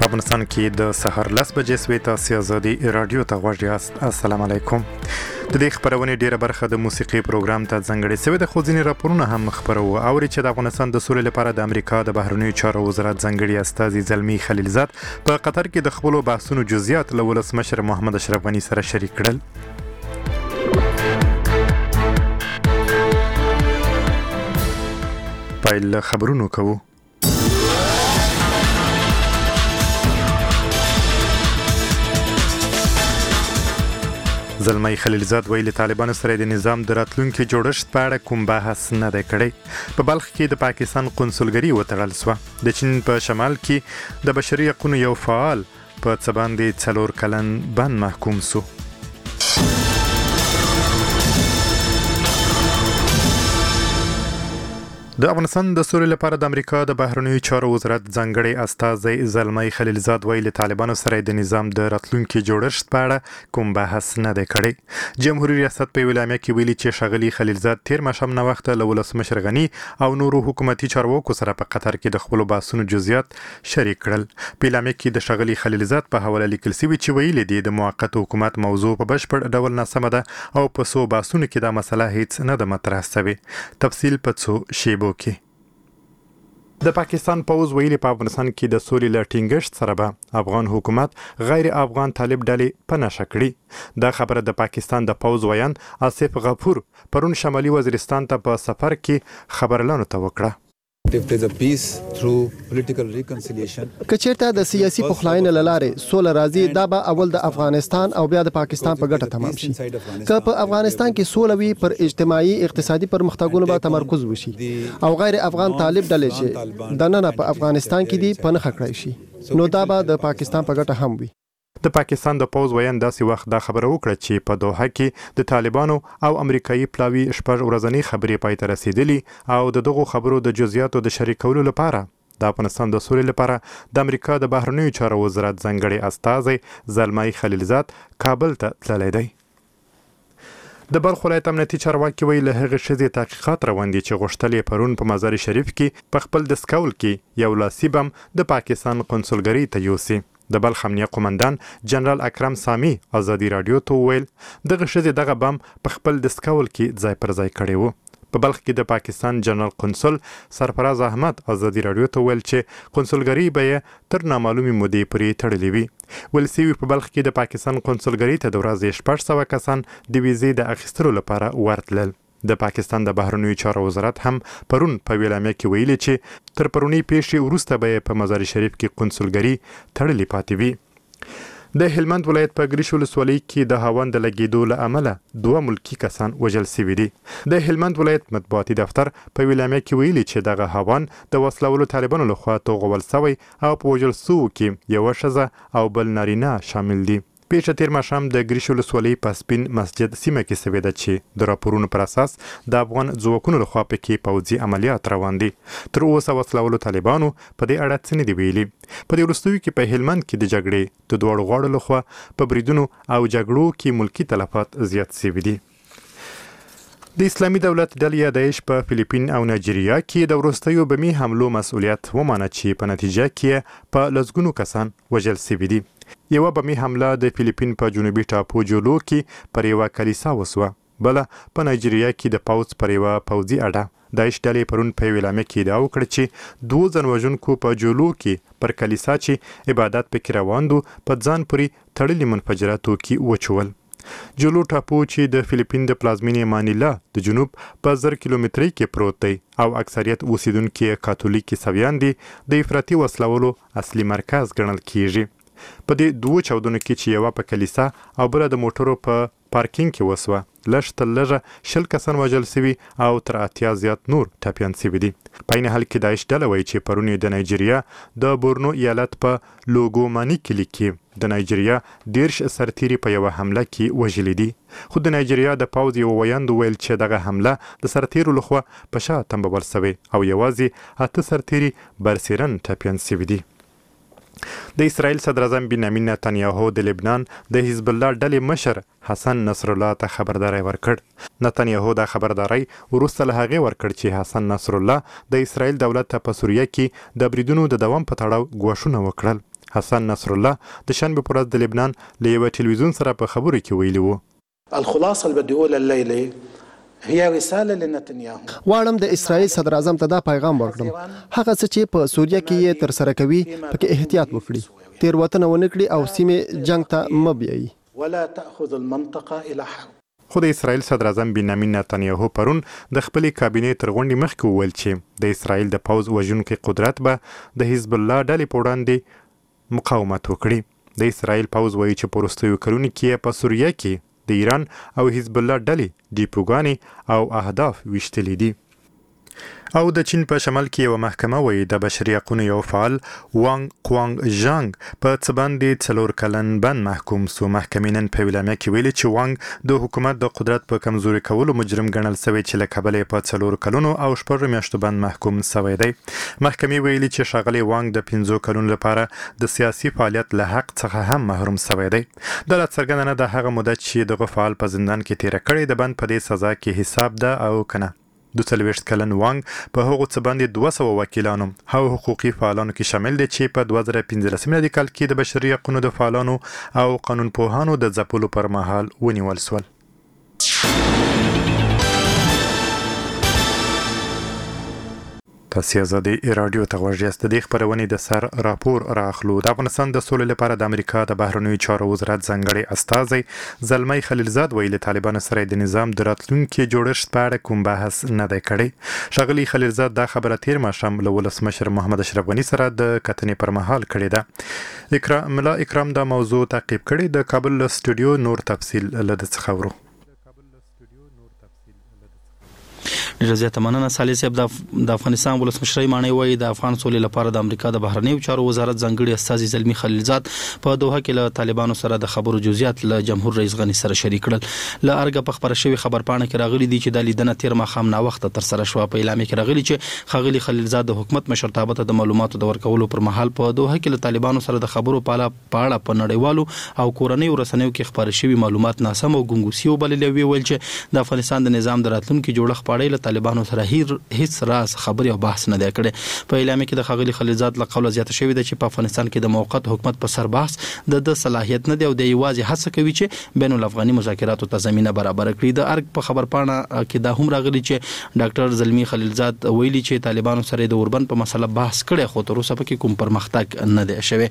په افغانستان کې د سحر 10 بجې سوي تاسو ازادي رادیو ته غوږ یاست. السلام علیکم. د دې خبرونې ډیره برخه د موسیقي پروګرام ته ځانګړې شوې د خوځینې راپورونه هم خبرو او چې د افغانستان د سولې لپاره د امریکا د بهرنیو چارو وزارت ځانګړي استازي زلمی خلیلزاد په قطر کې د خپل بحثونو جزئیات له ولسمشر محمد اشرف غنی سره شریک کړل. پایل خبرونو کوو. زلمی خلیلزاد ویلي طالبانو سره د نظام د راتلونکي جوړښت په اړه کوم بحث نه دی کړی. په بلخ کې د پاکستان قونسلګري وتړل شوه. د چین په شمال کې د بشري حقوقو یو فعال په څه باندې 4 کلن بند محکوم شو. د افغانستان د سولې لپاره د امریکا د بهرنیو چارو وزارت ځانګړي استازي زلمی خلیلزاد ویلي طالبانو سره د نظام د راتلونکي جوړښت په اړه کوم بحث نه دی کړی. جمهوریت ریاست په ویلامه کې ویلي چې شغلی خلیلزاد تیر ماښام نه وخت له ولسمشر غنی او نورو حکومتي چارواکو سره په قطر کې د خپل بحثونو جزئیات شریک کړل. په ویلامه کې د شغلی خلیلزاد په حواله لیکل شوی چې ویلي دی د موقت حکومت موضوع په بشپړ ډول ناسمه ده او په سو بحثونو کې دا مسله هیڅ نه ده مطرح شوی. تفصیل په څو شیبو کې. د پاکستان پوز ویلي په افغانستان کې د سولې له ټینګښت سره به افغان حکومت غیر افغان طالب ډلې په نشه کړي. دا خبره د پاکستان د پوز ویان آصف غفور پرون شمالي وزیرستان ته په سفر کې خبرلانو ته وکړه. کچېرته د سیاسي پخلاینې لاره سوله راځي دا به اول د افغانستان او بیا د پاکستان په ګټه تمام شي. که په افغانستان کې سوله وي پر اجتماعي اقتصادي پرمختګونو به تمرکز وشي او غیر افغان طالب ډلې چې د نن په افغانستان کې دي په نخښه کړی شي نو دا به د پاکستان په ګټه هم وي. د پاکستان د پوز ویان داسې وخت دا خبره وکړه چې په دوحه کې د طالبانو او امریکایي پلاوی شپږ ورځنی خبرې پای ته رسیدلي او دغه خبرو د جزئیاتو د شریکولو لپاره د افغانستان د سولې لپاره د امریکا د بهرنیو چارو وزارت ځانګړي استازي زلمی خلیلزاد کابل ته تللی دی. د بلخ ولایت امنیتي چارواکي ویلي له هغې ښځې تحقیقات روان دي چې غوښتل یې پرون په مزار شریف کې په خپل دستکول کې یو لاسي بم د پاکستان قونسلګرۍ ته یوسي. د بلخ امنیه قومندان جنرال اکرم سامي ازادي رادیو ته ویل دغه ښځې دغه بم په خپل دستکول کې ځای پر ځای کړی و. په بلخ کې د پاکستان جنرال قونسل سرفراز احمد ازادي رادیو ته ویل چې قونسلګرۍ به یې تر نامعلومې مودې پورې تړلې وي. ویل شوي په بلخ کې د پاکستان قونسلګرۍ ته د ورځې 600 کسان د ویزې د اخیستلو لپاره ورتلل. د پاکستان د بهرنیو چارو وزارت هم پرون په ویلامه کې ویلي چې تر پرونی پیښې وروسته به په مزار شریف کې قونسلګرۍ تړلې پاتې وي. د هلمند ولایت په ګریش ولسوالۍ کې د هاون د لګیدو له امله 2 ملکی کسان وژل شوي دي. د هلمند ولایت مطبوعاتي دفتر په ویلامه کې ویلي چې دغه هاون د وسلوالو طالبانو لخوا توغول شوی او په وژل شوو کې یو ښځه او بل نارینه شامل دي. پیښه تیر ماښام د ګریش ولسوالۍ په سپین مسجد سیمه کې شوې ده چې د راپورونو پر اساس د افغان ځواکونو لخوا پکې پوځي عملیات روان دي. تر اوسه وسلوالو طالبانو په دې اړه څه نه دي ویلي. په دې وروستیو کې په هلمند کې د جګړې د دواړو غاړو لخوا په بریدونو او جګړو کې ملکی تلفات زیات شوي دي. د اسلامي دولت ډلې داعش په فلیپین او نایجیریا کې د وروستیو بمي حملو مسؤلیت ومانه چې په نتیجه کې په لسګونو کسان وژل شوي دي. یوه بمي حمله د فلیپین په جنوبي ټاپو جولو کې پر یوه کلیسا وسوه. بله په نایجیریا کې د پوځ پر یوه پوځي اډه داعش ډلې پرون په ویلامه کې ادعا وکړه چې 2 ځانوژونکو په جولو کې پر کلیسا چې عبادت پکې روان دو په ځان پورې تړلي منفجره توکي وچول. جولو ټاپو چې د فلیپین د پلازمینې مانیلا د جنوب په 1000 کیلومترۍ کې پروت دی او اکثریت اوسیدونکي کاتولیک عیسویان دي د افراطي وسلوالو اصلي مرکز ګڼل کیږي. په دې 2 چاودنو کې چې یوه په کلیسا او بله د موټرو په پارکینګ کې وسوه لږ تر لږه 20 کسان وژل شوي او تر 80 زیات نور ټپیان شوي دي. په عین حال کې داعش ډله وایي چې پرون د نایجیریا د بورنو ایالت په لوګوماني کلي کې د نایجیریا 10 سرتیري په یوه حمله کې وژلي دي. خو د نایجیریا د پوځ یو ویاند ویل چې دغه حمله د سرتیرو لخوا په شا تنبول شوې او یوازې 8 سرتیري برسیرن ټپیان شوي دي. د اسرائیل صدر اعظم بنیامین نتانیاهو د لبنان د حزب الله ډلې مشر حسن نصر الله ته خبرداري ورکړ. نتانیاهو دا خبرداري وروسته له هغې ورکړ چې حسن نصر الله د اسرائیل دولت ته په سوریه کې د بریدونو د دوام په تړاو ګواښونه وکړل. حسن نصر الله د شنبه پر ورځ د لبنان له یوه ټلویزیون سره په خبرو کې ویلي وو. الخلاصه اللي بدي اقولها الليله هي رساله لنتنياهو. واړم د اسرائیل صدر اعظم ته دا پیغام ورکړم، هغه څه چې په سوریه کې یې تر سره کوي پکې احتیاط وکړي، تیروتنه ونه کړي او سیمې جنگ ته مه بیایي. ولا تاخذ المنطقه الى حرب. خو د اسرائیل صدر اعظم بنیامین نتنیاهو پرون د خپلې کابینې تر غونډې مخکې وویل چې د اسرائیل د پوځ وژونکي قدرت به د حزب الله ډلې په وړاندې مقاومت وکړي. د اسرائیل پوځ وایي چې په وروستیو کلونو کې په سوریه کې د ایران او حزب الله ډلې ډیپوګانې او اهداف ویشتلي دي. او د چین په شمال کې یو محکمه وایي د بشري حقوقو یو فعال وانګ کوانګ ژانګ په څه باندې 4 کلن بند محکوم سو. محکمې نن په ویلامه کې ویلي چې وانګ د حکومت د قدرت په کمزوري کولو مجرم ګڼل شوی چې له کبله په 4 کلونو او 6 میاشتو بند محکوم شوی دی. محکمې ویلي چې ښاغلی وانګ د 5 کلونو لپاره د سیاسي فعالیت له حق څخه هم محروم شوی دی. دا څرګنده نه ده هغه موده چې دغه فعال په زندان کې تیر کړی د بند په دې سزا کې حساب ده او کنه. 42 کلن وانګ په هغو څه باندې 200 وکیلانو او حقوقي فعالانو کې شامل دي چې په 2015 میلادي کال کې د بشري حقوقو د فعالانو او قانون پوهانو د ځپلو پر مهال ونیول شول. تاسو زده رادیو ته ورجست د خبرونې د سر راپور راخلو. د افغانستان د سولې لپاره د امریکا د بهرنیو چارو وزارت ځانګړي استازی زلمی خلیلزاد ویلي طالبان سره د نظام د راتلونکي جوړښت په اړه کوم بحث نه دی کړی. ښاغلي خلیلزاد دا خبره تیر ماښام له ولسمشر محمد اشرف غني سره د کتنې پر مهال کړې ده. ملا اکرام دا موضوع تعقیب کړي. د کابل سټوډیو نور تفصیل لده څخه ورو. ډېر زیاته مننه صالح صاحب. د افغانستان ولسمشر معنی وایي د افغان سولې لپاره د امریکا د بهرنیو چارو وزارت ځانګړي استازي زلمی خلیلزاد په دوحه کې له طالبانو سره د خبرو جزئیات له جمهور رئیس غني سره شریک کړل. له ارګه په خبره شوی خبرپاڼه کې راغلي دي چې د لیدنه تیر ماښام نا وخت تر سره شو. په اعلان کې راغلي چې خاغلی خلیلزاد د حکومت مشرتابه ته د معلوماتو د ورکولو پر مهال په دوحه کې له طالبانو سره د خبرو په اړه په نړیوالو او کورنۍ رسنیو کې خبري شوی معلومات ناسم او ګنګوسي وبللې ویل چې د افغانستان د نظام د راتلونکي جوړښت په اړه له طالبانو سره هیڅ راز خبري او بحث نه دی کړی. په اعلان کې د خاغلی خلیلزاد له قوله زیاته شوی دی چې په افغانستان کې د موقت حکومت په سر بحث د صلاحیت نه دی او د یوازې هڅه کوي چې بین الافغاني مذاکراتو ته زمينه برابر کړي. د ارګ په خبرپاڼه کې دا هم راغلی چې ډاکټر زلمی خلیلزاد ویلي چې طالبانو سره د اوربند په مسله بحث کړي خو تر اوسه پکې کوم پرمختګ نه دی شوی.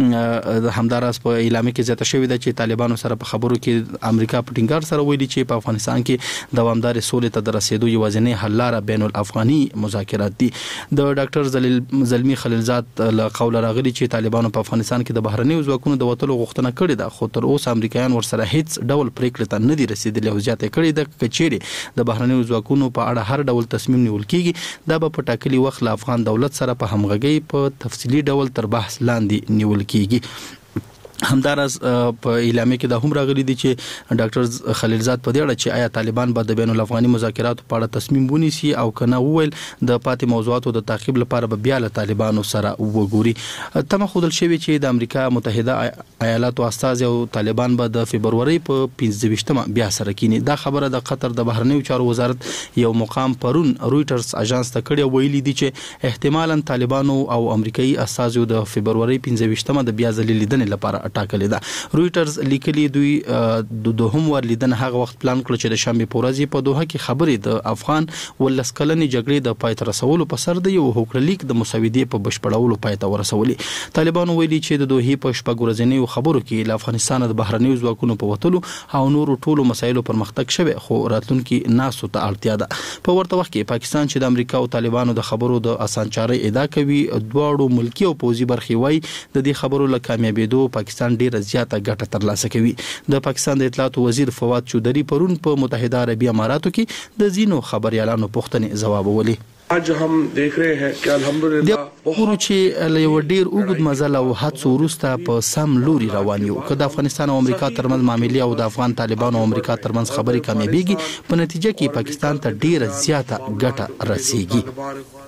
همداراز په اعلان کې زیاته شوی دی چې طالبانو سره په خبرو کې امریکا په ټینګار سره ویلي چې په افغانستان کې دوامدار سولې ته د رسیدو یوازینی حل لاره بین الافغاني مذاکرات دي. د ډاکټر زلمی خلیلزاد له قوله راغلي چې طالبانو په افغانستان کې د بهرنیو ځواکونو د وټلو غوښتنه کړې ده خو تر اوسه امریکایان ورسره هیڅ ډول پریکړه ته نه دي رسیدلي او زیاته کړې ده کچېري د بهرنیو ځواکونو په اړه هر ډول تصمیم نیول کیږي دا به په ټاکلي وخت له افغان دولت سره په همغږي په تفصیلي ډول تر بحث لاندې نیول کیږي. همدارس په اعلان کې دا هم راغلي دي چې ډاکټر خلیلزاد په دې اړه چې آیا طالبان به د بین الافغاني مذاکراتو په اړه تصمیم ونیسي او کنه وویل د پاتې موضوعاتو د تعقیب لپاره به بیا له طالبانو سره وګوري. تمه خودل شوی چې د امریکا متحده ایالاتو استازي او طالبان به د فبرवरी په 15مه بیا سره کینی. دا خبره د قطر د بهرنیو چارو وزارت یو مقام پرون رويټرز اژانس ته کړی ویلي دي چې احتمالاً طالبانو او امریکایي استازو د فبرवरी 15مه د بیا ځلې لیدنې لپاره ټاکلې ده. رويټرز لیکلي دوی د دوهم ور لیدنه هغه وخت پلان کړ چې د شنبه په ورځ په دوحه کې خبرې د افغان ولسکلنې جګړې د پای ته رسولو په سر د یو هوکړلیک د مسودې په بشپړولو پای ته ورسولې. طالبانو ویلي چې د دوحې په شپږ ورځنیو خبرو کې له افغانستان د بهرنیو ځواکونو په وټلو او نورو ټولو مسایلو پرمختګ شوی خو راتلونکي ناسو ته اړتیا ده. په ورته وخت کې پاکستان چې د امریکا او طالبانو د خبرو د اسانچاري ادعا کوي دواړو ملکی او پوځي برخې وای د دې خبرو له کامیابېدو پاکستان ډیره زیاته ګټه ترلاسه کوي. د پاکستان د اطلاعات وزیر فواد چودھری پرون په متحده عربی اماراتو کې د زینو خبريالانو پوښتنې ځواب ولي. आज हम देख रहे हैं कि अल्हम्दुलिल्लाह ورو چې له یو ډیر اوږد مزل او هڅو وروسته په سم لوري روان یو. که د افغانستان او امریکا ترمنځ معاملې او د افغان طالبانو او امریکا ترمنځ خبرې کامیابیږي په نتیجه کې پاکستان ته ډیره زیاته ګټه رسیږي.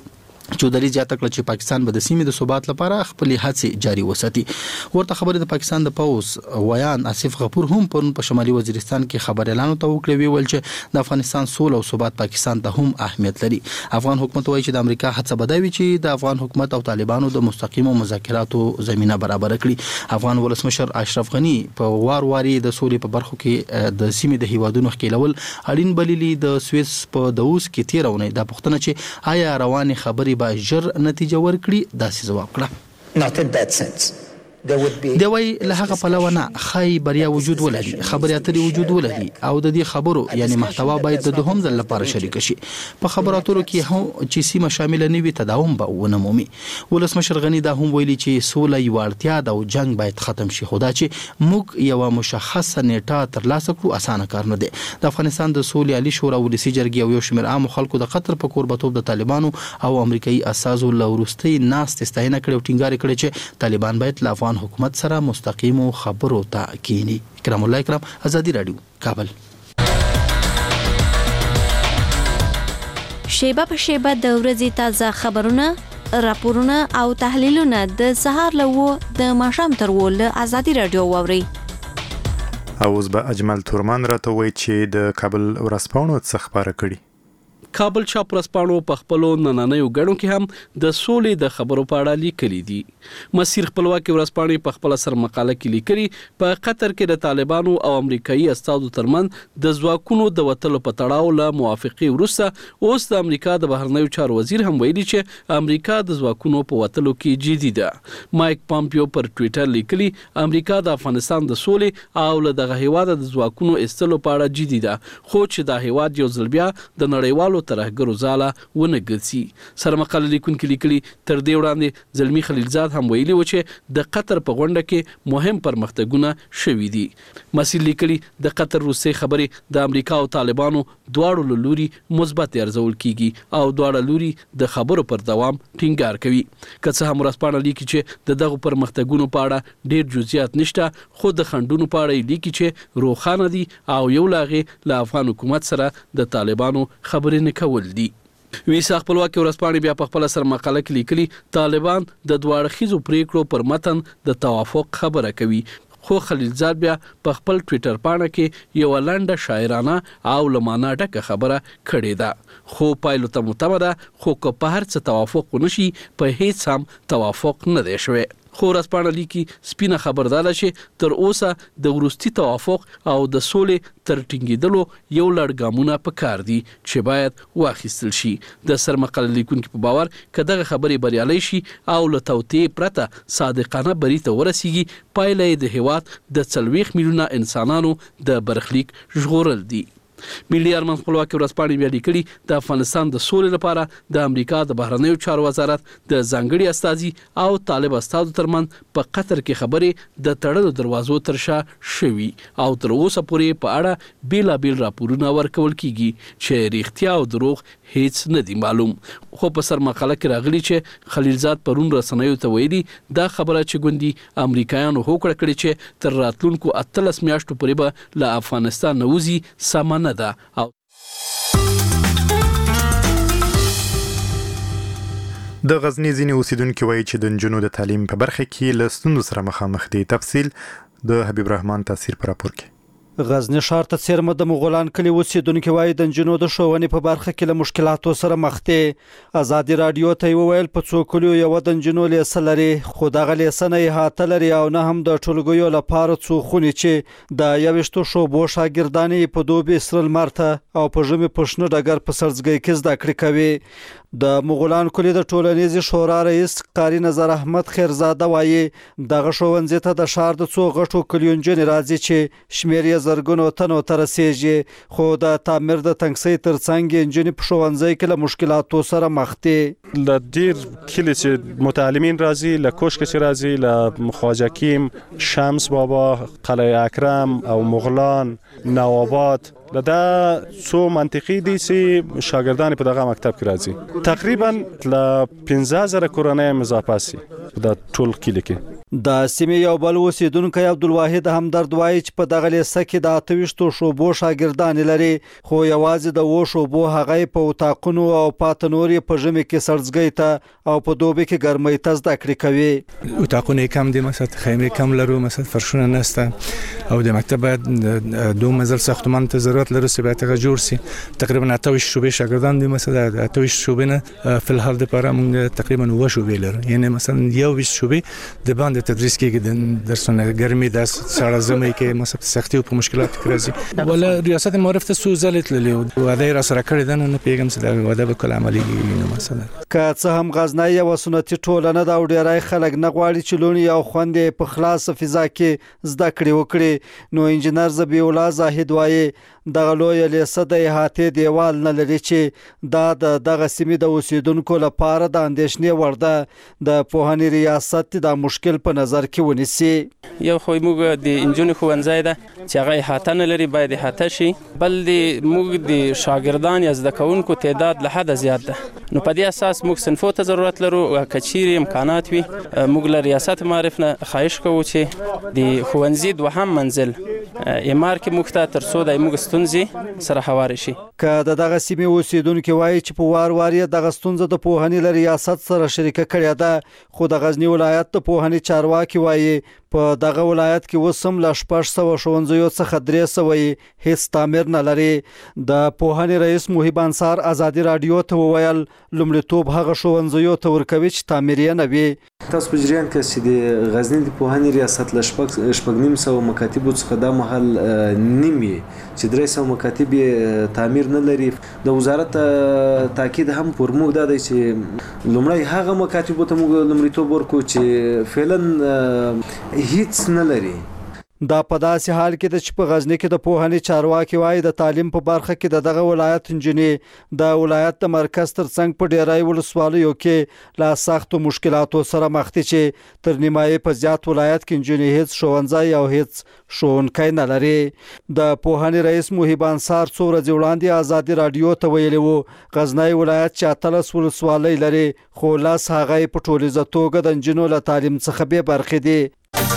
چودري زیاته کړ چې پاکستان به د سیمې د ثبات لپاره خپل هڅې جاري وساتي. ورته خبره د پاکستان د پوز ویان آصف غفور هم په شمالي وزیرستان کې خبر اعلان وکړ ویل چې د افغانستان سوله او ثبات پاکستان ته هم اهمیت لري. افغان حکومت وایي چې د امریکا هڅه بدوي چې د افغان حکومت او طالبانو د مستقیمو مذاکراتو زمينه برابر کړي. افغان ولسمشر اشرف غنی په وار د سولې په برخو کې د سیمې د هیوادونو ښکېلول اړین بللي. د سویس په دوس کې تیرونه د پښتنه چې آیا رواني خبري با ژر نتیجه ورکړي داسې جواب کړه. Not in that sense. دی وای له هغه پلوونه خی بریا وجود ولري خبري اترې وجود ولري او د دې خبرو یعنی محتوا باید د دوهم ځل لپاره شریک شي. په خبرو اترو کې هم چې سیمه شامل نه وي تداوم به ونمومي. ولسمشر غنی دا هم ویلي چې سوله یو اړتیا ده او جنگ باید ختم شي. خو دا چې موږ یو مشخصه نیټه ترلاسه کړو اسانه کار نه دی. د افغانستان د سولې عالی شورا ولسی جرګې او یو شمېر عام خلکو د قطر په قربتوب د طالبانو او امریکایي اساسو لورستي ناست استاینه کړو ټینګار کړي چې طالبان باید له افغان حکومت سره مستقیمو خبرو ته کینی. کرام الله کرام ازادي رادیو کابل. شیبه په شیبه د ورځې تازه خبرونه راپورونه او تحلیلونه د سهار لوو د ماښام تر ول ازادي رادیو ووري. اوس به اجمل تورمان راته وایي چې د کابل ورځپاڼو څخه خبره کړي. کابل چاپ ورځپاڼو په خپلو نننیو غړو کې هم د سولې د خبرو په اړه لیکلي دي. مسیر خپلواکي ورځپاڼې په خپل سر مقاله کې لیکلي په قطر کې د طالبانو او امریکایي استادو ترمنځ د ځواکونو د وټلو په تړاو له موافقه وروسته اوس د امریکا د بهرنیو چارو وزیر هم ویلي چې امریکا د ځواکونو په وټلو کې جدي ده. مایک پامپیو پر ټوئیټر لیکلي امریکا د افغانستان د سولې او له دغه هیواد د ځواکونو استلو په اړه جدي ده خو چې د هیواد یو ځل بیا د نړیوالو ترهګرو ځاله ونه ګرځي. سرمقاله لیکونکي لیکلي تر دې وړاندې زلمی خلیلزاد هم ویلي و چې د قطر په غونډه کې مهم پرمختګونه شوي دي. مسیر لیکلي د قطر روسي خبرې د امریکا او طالبانو دواړو له لوري مثبت ارزول کیږي او دواړه لوري د خبرو پر دوام ټینګار کوي. که څه هم ورځپاڼه لیکي چې د دغه پرمختګونو په اړه ډیر جزئیات نشته خو د خندونو په اړه لیکي چې روښانه دي او یو لاغه له افغان حکومت سره د طالبانو خبرې نه کول دي. ویسا خپلواکي ورځپاڼې بیا په خپل سر مقاله کې لیکلي طالبان د دواړه خيزو پریکړو پر متن د توافق خبره کوي. خو خلیلزاد بیا په خپل ټوئیټر پاڼه کې یو لنډه شاعرانه او لمانه ډکه خبره کړې ده خو پایلو ته معتمده خو که په هر څه توافق ونشي په هیڅ هم توافق نه دی شوی. خو ورځپاڼه لیکي سپینه خبردار چې تر اوسه د وروستي توافق او د سولې تر ټینګېدلو یو لړ ګامونه په کار دي چې باید واخیستل شي. د سرمقاله لیکونکي په باور که دغه خبرې بریالۍ شي او له توطئې پرته صادقانه بري ته ورسیږي پایله یې د هیواد د 40 میلیونه انسانانو د برخلیک ژغورل دي. ملي ارمان خپلواکي ورځپاڼې بیا لیکلي د افغانستان د سولې لپاره د امریکا د بهرنیو چارو وزارت د ځانګړي استازي او طالب استادو ترمنځ په قطر کې خبرې د تړلو دروازو تر شا شوي او تر اوسه پورې په اړه بیلابیل راپورونه ورکول کیږي چې ریښتیا او دروغ هیڅ نه دی معلوم. خو په سر مقاله کې راغلي چې خلیلزاد پرون رسنیو ته ویلي دا خبره چې ګوندي امریکایانو هوکړه کړې چې تر راتلونکو 18 میاشتو پورې به له افغانستان نوځي سم نه ده. او د غزنی ځینې اوسیدونکو وایي چې د نجونو د تعلیم په برخه کې له ستونزو سره مخامخ دي. تفصیل د حبیب رحمان تاثیر پر راپور کې. غزنی ښار ته څیرمه د مغولان کلی اوسیدونکو وایي د نجونو د ښوونې په برخه کې له مشکلاتو سره مخ دي. ازادي رادیو ته ویل په څو کلیو یو د نجونو لیسه لري خو دغه لیسه نه احاطه لري او نه هم د ټولګیو لپاره څو خونې چې د یوشتو شوبو شاګردانې په دوبي سره مرته او په ژمي په شنه ډګر په سرځګۍ کې زده کړې کوي. د مغولان کلی د ټولنیز شورا رئیس قاری نظر احمد خیرزاده وایي دغه ښوونځي ته د ښار د څو غټو کلیو نجونې راځي چې شمیر یې زرګونو تنو ته رسیږي خو د تعمیر د تنګسۍ ترڅنګ نجونې په ښوونځي کې له مشکلاتو سره مخ دي. له ډیر کلی چې متعلمین راځي له کوشک چې راځي له خواجه کیم شمس بابا قلعه اکرم او مغولان نوآباد لدا څو منطقي دي چې شاګردان په دغه مکتب کې راځي. تقریبا ل 15000 کورنۍ اضافه سي دا ټول کلی کې. د سیمې یو بل اوسیدونکو عبدالواحد همدرد وایي چې په دغه لیسه کې د 28 شوبو شاګردان لري، خو یوازې د 2 شوبو هغه په اتاقونو او پاتې نورې په ژمي کې سړځګۍ ته او په دوبي کې ګرمۍ ته زده کړې کوي. اتاقونه کم دي، مثلا خیمې کم لرو، مثلا فرشونه نشته او د مکتب باید 2 منزل ساختمان ته ضرورت لري چې باید هغه جوړ شي. تقریبا 28 شوبې شاګردان دي، مثلا 28 شوبې نه په الحال د لپاره موږ تقریبا 9 شوبې لرو، یعنی مثلا 21 شوبې د باندې تدریس کېږي د درسونه ګرمي د سړه زمي کې مثلا سختي او په مشکلات کې راځي. ولا ریاست معرفت سو زلت للی او دا را سره کړی دنه نه پیغام سره ودا به کله عملي نه مثلا که څه هم غزنای یو سنتي ټولنه دا ډیرای خلک نه غواړي چې لونی او خوندې په خلاص فضا کې زده کړې وکړي. نو انجنیر زبی الله زاهد وایي دغه لوی لیسه د احاطې دیوال نه لري چې دا دغه سیمې د اوسیدونکو لپاره د اندېښنې وړ ده. د پوهنې ریاست د مشکل په نظر کې ونیسي. یو خو موږ د انجونې ښوونځی ده چې هغه احاطه نه لري، باید احاطه شي. بل د موږ د شاګردان یا زده کوونکو تعداد له حده زیات ده، نو په دې اساس موږ صنفو ته ضرورت لرو. که چیرې امکانات وي موږ له ریاست معرف نه خواهش کوو چې د ښوونځي 2 منزل امار کې موږ ته تر څو د موږ ستونزې سره هوارې شي. که دغه سیمې اوسیدونکو وایي چې په وار یې دغه ستونزه د پوهنې له ریاست سره شریکه کړې ده، خو د غزنی ولایت د پوهنې چارواکي وایي په دغه ولایت کې وسم له 600 ښوونځیو څخه 300 هیڅ تعمیر نه لري. د پوهنې رئیس محب انصار ازادي رادیو ته وویل لومړیتوب هغه ښوونځیو ته ورکوي چې تعمیر یې نه وي. تاسو په جریان کې چې د غزنی د پوهنې ریاست له 900 مکاتبو څخه د محل نیمه چې 300 مکاتب تعمیر نه لري. د وزارت تاکید هم پر موږ دا دی چې لومړی هغه مکاتبو ته موږ لومړیتوب ورکو چې فعلا هیڅ نه لري. دا په داسې حال کې چې په غزنی کې د پوهنې چارواکي وایي د تعلیم په برخه کې دغه ولایت انجنیر د ولایت د مرکز ترڅنګ په ډیرای ولسوالیو کې لا سخت مشکلاتو سره مخ دي چې تر نیمایي په زیات ولایت کې انجنیر هیڅ ښوونځی او هیڅ ښوونکی نه لري. د پوهنې رئیس محب انصار څو ورځې وړاندې ازادي رادیو ته ویلي وو غزنی ولایت چې 13 ولسوالۍ لري، خو لاس هغه په ټولیزه توګه د انجنیر له تعلیم څخه به برخې دي.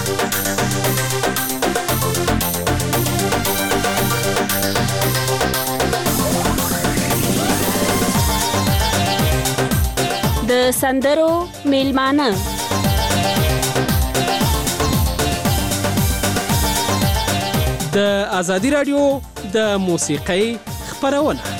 د سندرو میلمانه د ازادي رادیو د موسیقۍ خبرونه.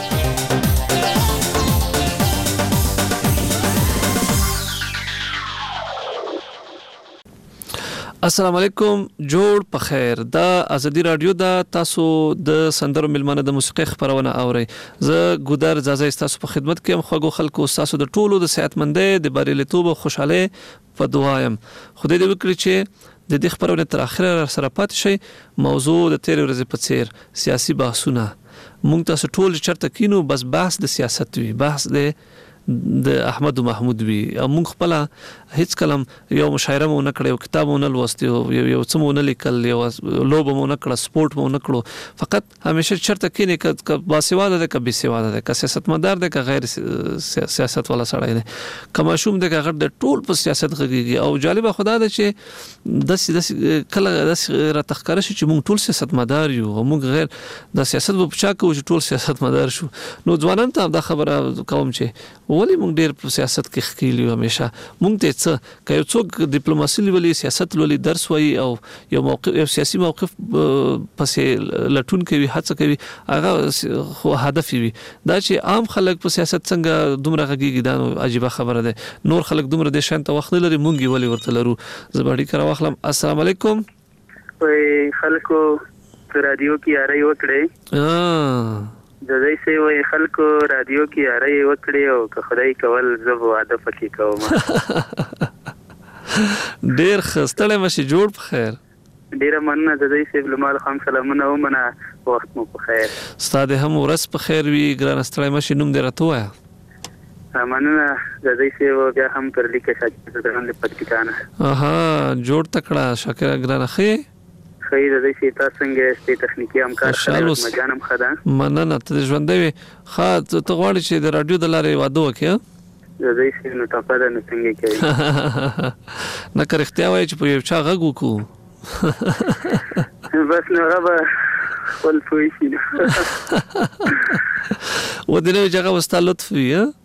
السلام علیکم، جوړ په خیر. د ازادي رادیو د تاسو د سندرو ملمنه د موسیقي خبرونه اوري. زه ګودر زازه تاسو په خدمت کې ام خو خلکو تاسو د ټولو د صحتمندۍ د بریالیتوب او خوشاله په دعایم. خدای دې وکړي چې د دې خبرونه تر اخره سره پاتې شي. موضوع د تیر ورځې په څیر سیاسي بحثونه مونږ تاسو ټول چرته کینو، بس بحث د سیاست وي، بحث د احمد محمود وی. موږ خپل هیڅ کلم یو مشاعره مو نه کړو، کتاب مو نه لوستي، یو څه مو نه لیکل، یو لوب مو نه کړ، سپورت مو نه کړو. فقط همیشه چرته کینی ک باسواده ده ک بي سواده ده، ک سیاستمدار ده ک غیر سیاست والا سړی ده، ک ماشوم ده ک غیر د ټول په سیاست غږیږي. او جالب خدا ده چې د کله د را تخکر شي چې موږ ټول سیاستمدار یو، موږ غیر د سیاست په پچا کو چې ټول سیاستمدار شو. نو ځوانان ته دا خبره کوم چې ولی موږ ډیر په سیاست کې خکېلیو. همیشه موږ ته څه که یو څوک ډیپلوماسي ولې سیاست ولې درس وایي او یو موقف یو سیاسي موقف پسې لټون کوي، هڅه کوي، هغه خو هدف وي. دا چې عام خلک په سیاست څنګه دومره غږیږي دا عجیبه خبره ده. نور خلک دومره د شان ته وخت نه لري، موږ ولې ورته لرو. زبړی کرا واخلم. السلام علیکم. وای خلکو رادیو کې یاري وکړي. د دې سي وای خلکو رادیو کې یاري وکړي او که خدای کول زب واده پکې کوم. ډیر خستله مشي جوړ په خیر. ډیر مننه د دې سي بلمال خام سلامونه ومنه، وخت مو په خیر. ستاد هم ورځ په خیر وي. ګران ستړی مشي نوم دې راته وایا. مننه د دې سي بیا هم پر لیکه شاکر درن پټکانه. جوړ تکړه شاکر ګران خې خیر د دې تاسو څنګه استي تخنیکی همکار خلک مجانم خدا. مننه ته ژوندې ښه ته غواړې چې د رادیو د لارې واده وکړې. زه یې نو ټاپه ده نو څنګه کوي نه که رښتیا وایي چې په یو چا غږ وکړو بس نو هغه به خپل پوه شي نو ودې نه وي چې هغه به ستا لطف وي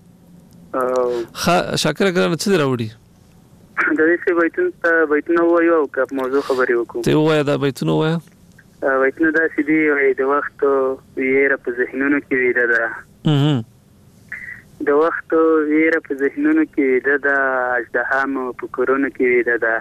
شاکره ګرانه څه دې راوړي د دې څه بیتونه ووایو او که موضوع خبرې وکړو ته ووایه دا بیتونه ووایه بیتونه داسې دي وایي د وخت ویره په ذهنونو کې ویده ده د وخت ویره په ذهنونو کې ویده ده اژدها مو په کورونو کې ویده ده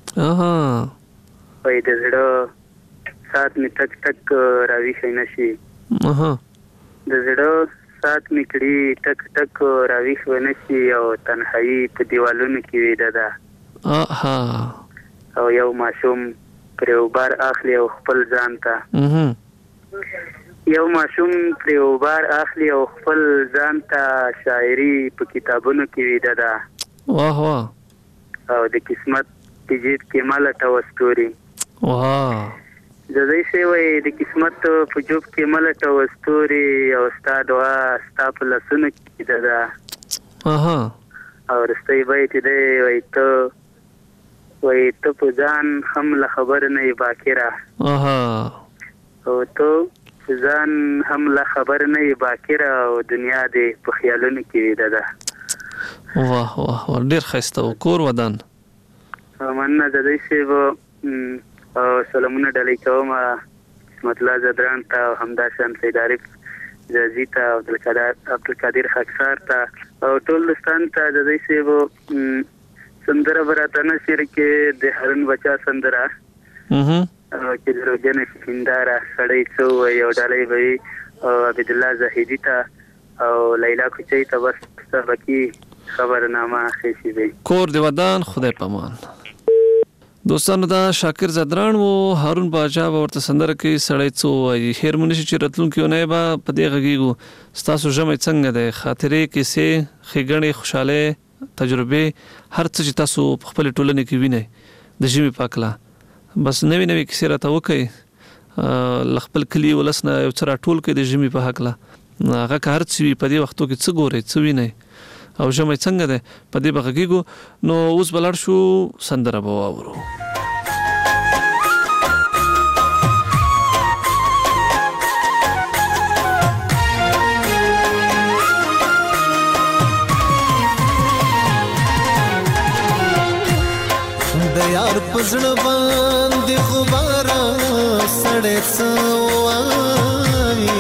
وایي د زړه ساعت مې ټک ټک راویښی نه شي د زړه ساعت مې کړي ټک ټک راویښ ونه شي او تنهایي په دیوالونو کې ویده ده او یو ماشوم پرې اوبار اخلي او خپل ځان ته یو ماشوم پرې اوبار اخلي او خپل ځان ته شاعري په کتابونو کې ویده ده واه واه او د قسمت په جیب کې ملټه وستوري د دې څه وایي د قسمت په جوب کې ملټه وستوري او ستا دعا ستا په لاسونو کې ده او رستۍ بیت دی وایي ته په ځان هم له خبر نه یې باکره او ته په ځان هم له خبر نه یې باکره او دنیا دې په خیالونو کې ویده ده واه واه ډېر ښایسته و کور ودان مننه د دې څه او سلامونه ډالۍ کوم قسمت الله زدران ته او همداشان سید عارف زازي ته او عبدالقادر خاکسار ته او ټول دوستان ته د دې څه سندره براته نشر کې د هرن بچا سندره چې دروځنه هنداره سړی څو یو ډالۍ وي او عبد الله زاهدی ته او لیلا کوچی ته بس سبکی خبرنامه خېشي وي کور دی ودان خدای پامان دوستانو دا شاکر زدران وو هارون باجا ورته سندره کې سړی څو وایي خیر مونږ چې راتلونکي نه به په دې غږیږو ستاسو ژمې څنګه ده خاطرې کیسې خېګڼې خوشاله تجربه هر څه چې تاسو په خپل ټولنې کې وینئ د ژمې پاکلا بس نوې نوې کیسې راته وکړئ خپل کلی ولسنه یو څه راټول کړئ د ژمې په هکله هغه که هر څه وي په دې وختو کې څه ګورئ څه وینئ او ژمې څنګه ده په دې به غږیږو نو اوس به لاړ شو سندره به واورو یار پزړ باندې غبارا سړې سوای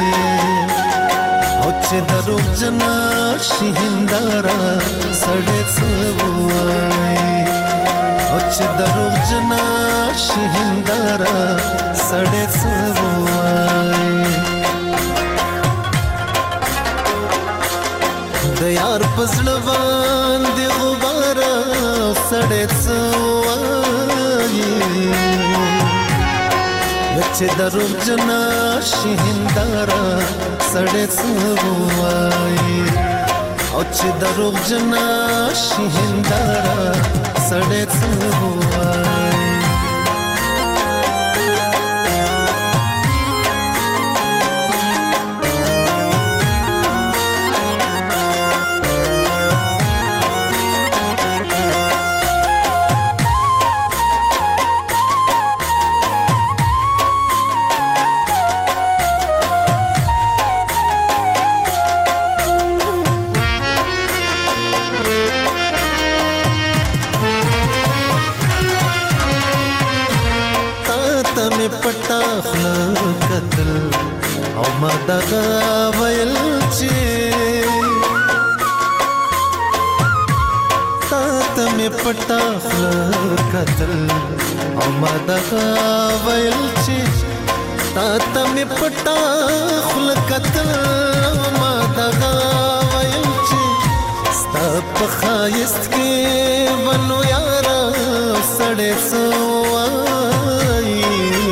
او چې درو جنا شهندارا سړې سوای او چې درو جنا شهندارا سړې سوای د یار پزړ باندې غبارا سړې چې درو جنا شهندارا سړې سوای او چې درو جنا شهندارا سړې سوای پټا خلک قتل او ما دغه ویل چې تا ته مې پټا خلک قتل او ما دغه ویل چې تا ته مې پټا خلک قتل او ما دغه ویل چې ستا په خایست کې ونو یارا سړې سوای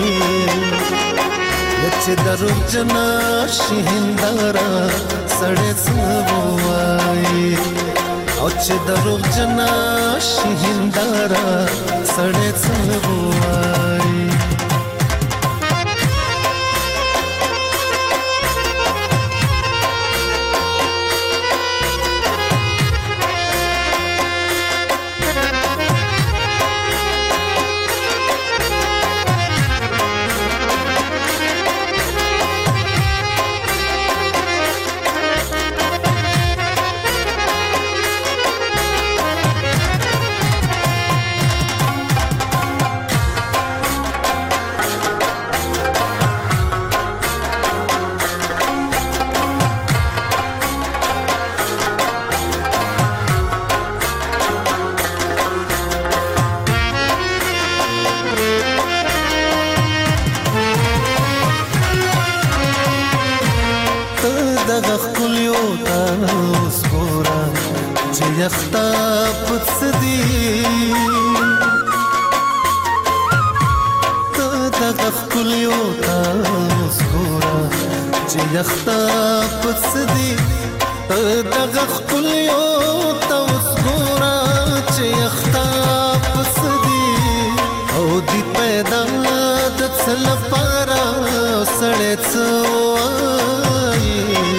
چې درو جنا شهندارا سړې سوای او چې درو جنا شهندارا سړې سوای دغه خپلیو تا اوس ګوره چې یخته پڅ دی دغه خپلیو تا اوس ګوره چې یخته پڅ دی دغه خپلیو تا اوس ګوره چې یخته پڅ دی او دی پیدا د څه لپاره سړی څه وایي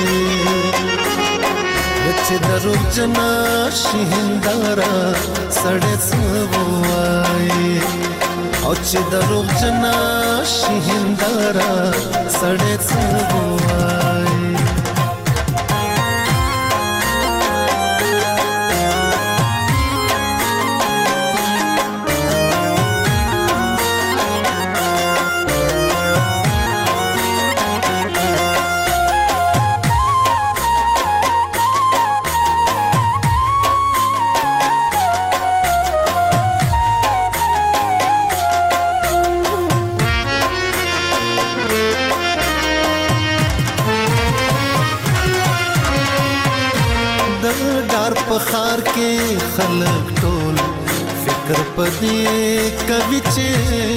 چې دروغ جنا شي هنداره سړی څه وایي او چې دروغ جنا شي هنداره سړی څه وایي خار کې خلک ټول فکر پدې کوي چې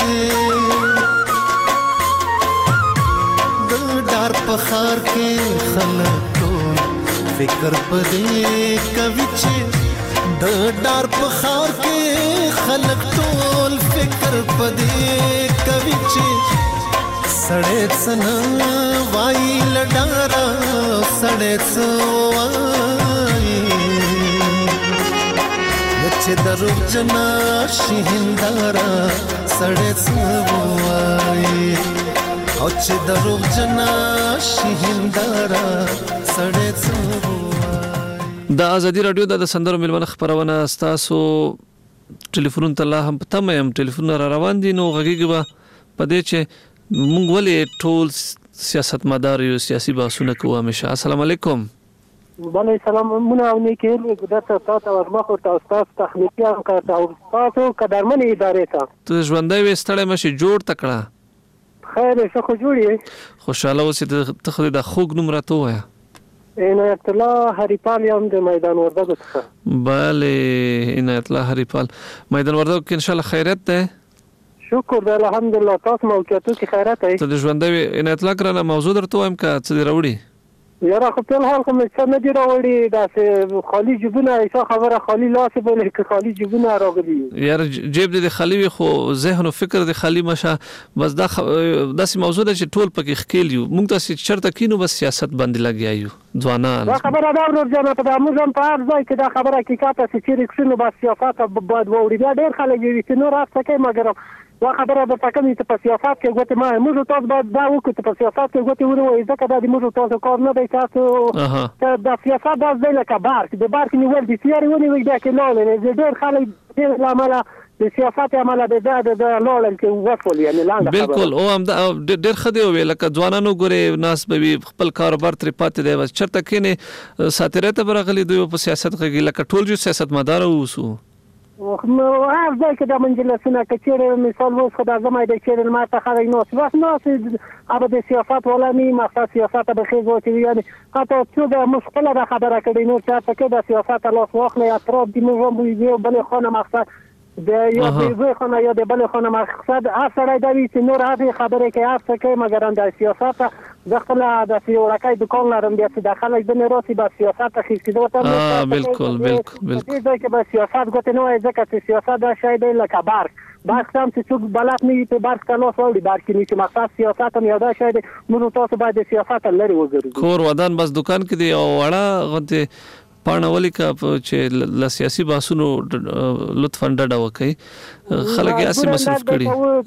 د ډار په خار کې خلک ټول فکر پدې کوي چې د ډار په خار کې خلک ټول فکر پدې کوي چې سړې څنګه وای لډارا سړې څو چې دروغ جنا شي هنداره سړی څه وایي او چې دروغ جنا شي هنداره سړی څه وایي د ازادي رادیو د سندرو ملمنه خبرونه ستاسو ټلیفون ته لا هم پته مې ټلیفون را روان دي نو غږیږي به پدې چې مونږ ولې ټول سیاستمدار یو سیاسي بحثونه کوو همیشه. السلام علیکم. بله سلام مونږ او نیکه د تاسو ورمخ او تاسو تخنیکی هم کړه او تاسو قدرمن ادارې ته ته ژوندۍ وستړې مشه جوړ تکړه خیر څه خو جوړې خوشاله اوسې ته خو د خوګ نوم راته وایا عنایت الله هریپال یم د میدان وردګو څخه. بله عنایت الله هریپال میدان وردګو کې ان شاء الله خیرت ده. شکر دی الحمدلله تاسو موقعیتو کې خیرت دی. ته د ژوندۍ عنایت الله کرانه موضوع درته وایم که څه دی راوړي یاره خو په حال کوم څه نه دی راوړي داسې خالی جیبونه ایسا خبره خالی لاس بولې که خالی جیبونه راغلي یاره جیب دې خالی وي خو ذهن او فکر دې خالی مشه بس دا داسې موضوع ده چې ټول پکې ښکیل یو موږ تاسې چرته کینو بس سیاست باندې لګیا یو ځوانان دا خبره دا ورور جانه په موږ هم په هر ځای کې دا خبره حقیقت چې چیرې کښینو بس سیاست باید واوري بیا ډېر خلک وي چې نور هر څه کوي مګر دا خبره به پکې ته په سیاست کې ګوتې ما موږ تاسو باید دا وکړو چې په سیاست کې ګوتې ونوي ځکه دا د موږ تاسو کار نه دی تاسو دا سیاست دا ځای لکه بارک د بارک نیول دي سیاري ونیوي دا کې لاله نه ډېر خلک ډېر عمله د سیاست عمله د لاله کې وصول یعنی لاندې بالکل او هم ډېر خدي وي لکه ځوانانو ګوري ناس به خپل کاروبار تر پاتې دی بس چرته کینه ساتره ته برغلي دوی په سیاست کې لکه ټول جو سیاست مدار اوسو هر ځای کې د منجلسونه کچېره مثال وس خدای زما د چیرې ما ته خلک نو بس نو ابا د سیاست ولا ني ما سیاست به خېزو چې یعنی حتی څو د مشکله د خبره کړي نو چې ته کې د سیاست لاس واخلې اطراف دی موږ یو بل خانه مقصد د یو بل خانه یا د بل خانه مقصد اصله دی چې نور هغه خبره کې اصله کې مګر د سیاست داخله د سیورکای دکان لرم بیا چې داخله د میراثي با سیاست خېږي دوته بالکل دې کې به سیاست غوته نه وای ځکه چې سیاست دا شی دی لکه بارک هم چې څوک بلد نه وي په بارک ته لاس وړي بارک نه چې مقصد سیاست هم یو دا شی دی موږ تاسو باید سیاست لري وګورو کور ودان بس دکان کې دی او وړه غته پانوالي کا چې ل سیاسي باسونو لطفا ډډه وکړي خلک یې اسې مصرف کړي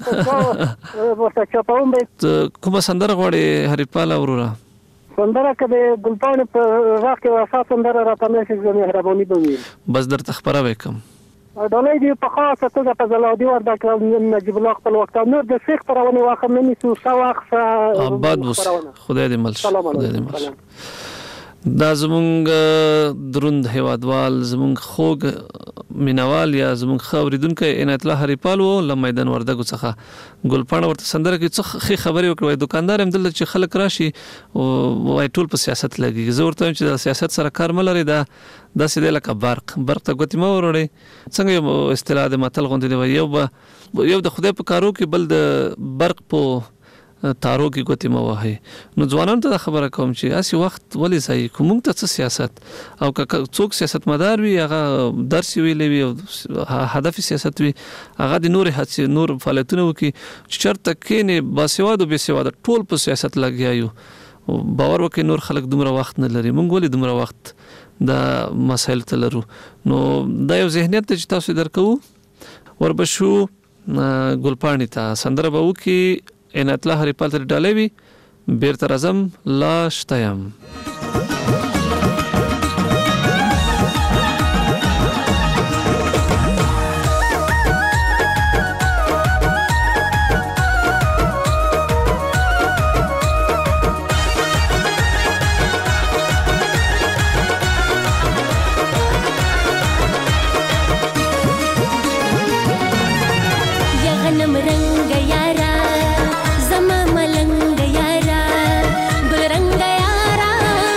کومه سندره غواړي هریپال اورورا سندره کده ګلپان په راکه واسه سندره راته مې مهرباني بوي بس درته خبره وکم ډولې دی په خاصه توګه په زلادي وردا کړم نجيب الله خپل وخت نور د شیخ پرونه واخه مې نسو واخه آباد وس خدای دې مل خدای دې مل دا زمونږ دروند هیوادوال زمونږ خوږ مینوال یا زمونږ ښه اورېدونکی عنایت الله هریپال و له میدان وردګو څخه ګلپاڼه ورته سندره کې څه ښې خبرې وکړې. دوکاندار هم دلته چې خلک راشي وایي ټول په سیاست لګېږي. زه ورته وایم چې د سیاست سره کار مه لرئ، دا داسې دی لکه برق ته ګوتې مه وروړئ. څنګه یو اصطلاح د متل غوندې دی، یو د خدای په کارو کې بل د برق په تارو کې ګوتې مه وهئ. نو ځوانانو ته دا خبره کوم چې هسې وخت ولې ضایع کړو. موږ ته څه سیاست او که څوک سیاستمدار وي هغه درس ویلی وي او هدف سیاست وي هغه د نورې هڅې نور فعالیتونه وکړي. چې چېرته کښېنې باسواده او بې سواده ټول په سیاست لګیا یو، باور وکړئ نور خلک دومره وخت نه لري، موږ ولې دومره وخت دا مسایل ته لرو. نو دا یو ذهنیت دی چې تاسو درکوو. وربشو ګلپاڼې ته سندره به وکړي. عنایت الله هریپال ته ډالۍ وي. بیرته راځم لا شته یم. زما ملنګ یارا ګل رنگ یارا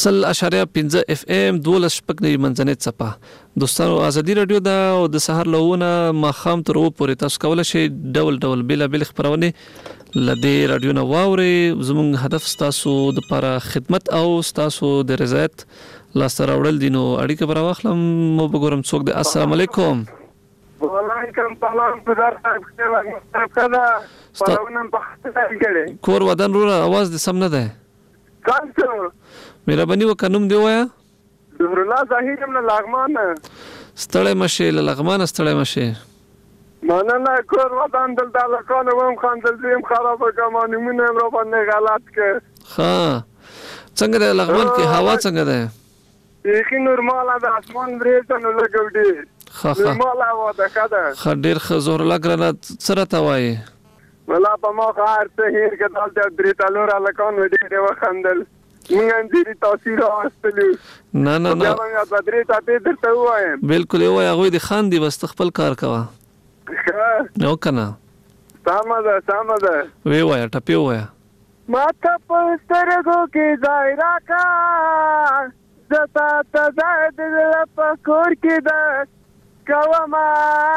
90.5 FM 12 شپږ منځنۍ څپه. دوستانو ازادي رادیو دا او د سحر لهونه ماخام تر و پورې تاسو کولای شئ ډول ډول بیل خبرونه لدې رادیو نه واوري. زموږ هدف تاسو د لپاره خدمت او تاسو د رضایت لاسته راوړل دي. نو اړیکه پر واخلم مو وګورم څوک دی. السلام علیکم. وعلیکم السلام. خدای خیر. کور ودان رو आवाज د سم نه ده. څنګه مهرباني وکړم دی وایا. ظهر الله ظاهر من لغمان. ستړی مشه لغمان ستړی مشه. مننه کور ودان دل دالکان وم خاندل زم خراب کمانه مونږ را باندې غلط ک. ها څنګه د لغمان کې هوا څنګه ده؟ یقین نورماله د اسمان ورېځ نو لګوډي. نورماله هوا ده کده. خډیر ظهر الله ګرنه سره توای. ولا په ما خار ته هیر کدل د درې تلور الکان وډې وخندل. مونږ اندري تاثیر واستلو. نه دا موږ په درې ته درته وایم. بالکل وای هغه د خان دی بس خپل کار کوا. نو کنه. سامه ده. وی وای ټپی وای. ماته پسترګو کې ځای راکا. زتا ته د پکور کې ده. کوما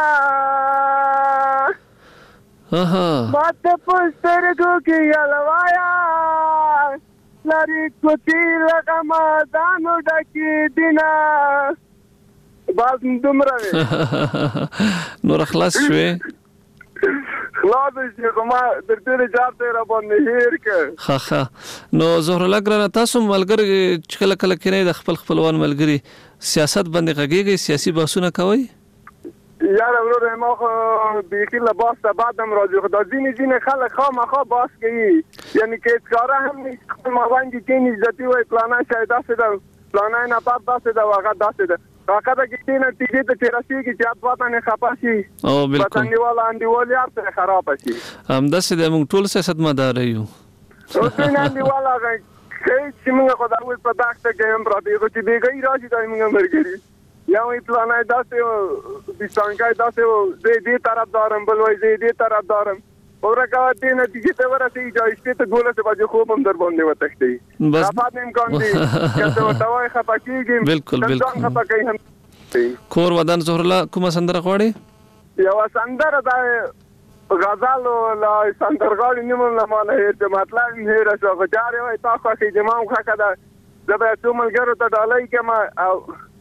ماته پسترګو کې یلوایا. لری کوتی لغما دانو ډکی دینا. باز دومره نور خلاص شوي. خلاص شي کومه د دې جاته را باندې هیر ک. ها نو زهر الله ګرانه تاسو ملګری کله کله کینې د خپلوان ملګری سیاست باندې غږیږي سیاسي بحثونه کوي. یار ورور ما خو بیخی لباس ته بعدم راځي خدا ځینې خلک خامخا باس کوي. یعنی کې کارا هم ما باندې کې عزتي وای پلانا شاید داسې ده پلانا نه پات داسې ده واغه داسې ده. راکړه کې نه تیږي ته چرسي کې چې پاتہ نه خپاشي. او بالکل. پتنګ والا اندیوال یار ته خراب شي. هم داسې د موږ ټول سیاست مدار یو. او څنګه اندیوالا چې موږ خدای وي په داخته کې هم را دی چې بیګي راځي د موږ مرګري. یا وی پلان داسې او بيستانګای داسې او دې طرف دارم بل وای دې طرف دارم. اورګه دې نتیجه ته ورته ایجازه ته دولت بجو خوب هم در باندې وتښتي. بس صفات امکان دي چې ته توای خپکیږي. بالکل خپکای هم. کور ودان زهر الله کومه سندره غواړي؟ یو سندره د غزل لا سندرغاړي نیمه نه مال هیر چې مطلب هیر شو غجاري وای تاسو کې جماع خکه ده. زبر څو ملګرو ته ډالۍ کما او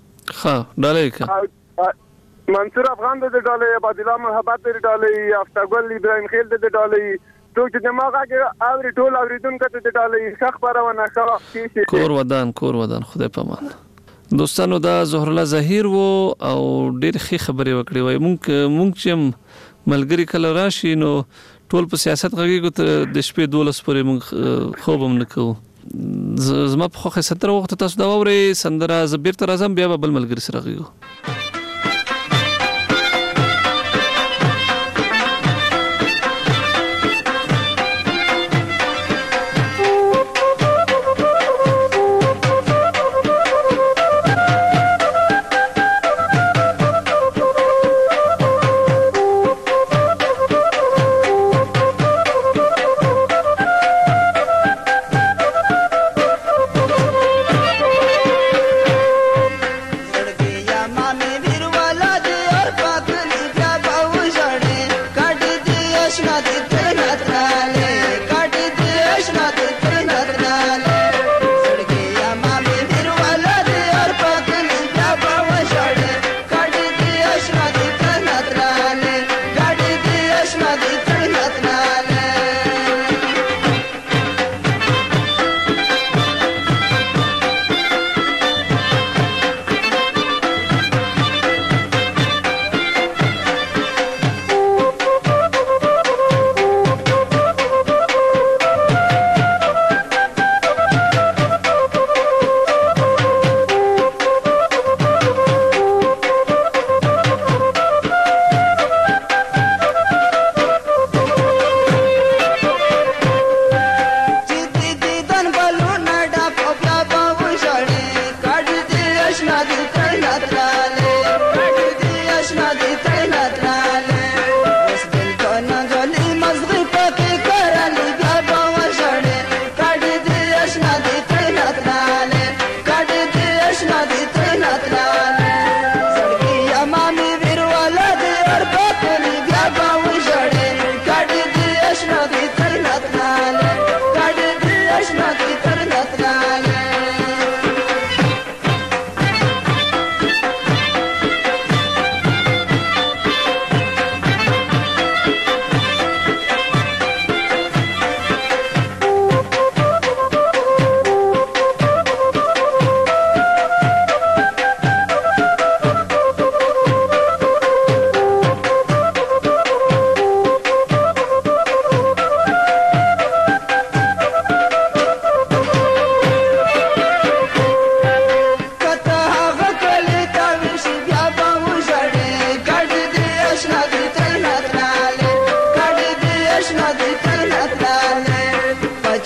ډالۍ کا منصور افغان د ډالۍ بدلا محبت د ډالۍ افتګل ابراهيم خیل د ډالۍ ټول چې دماغه کې اوري ټول اوریدونکو ته د ډالۍ ښه خبرونه خلاص کیږي. کور ودان خدای پامان. دوستانو دا زهر الله ظهیر وو او ډېر ښه خبرې وکړې وای. مونږ چې ملګری کله راشي نو ټول په سیاست غږیږو ته د شپې 12 پورې مونږ خوب هم نه کوو. زما په خوخه ستر وخت تاسو دا ووري سندره زبیر تر اعظم بیا بل ملګری سره غږیږو. माने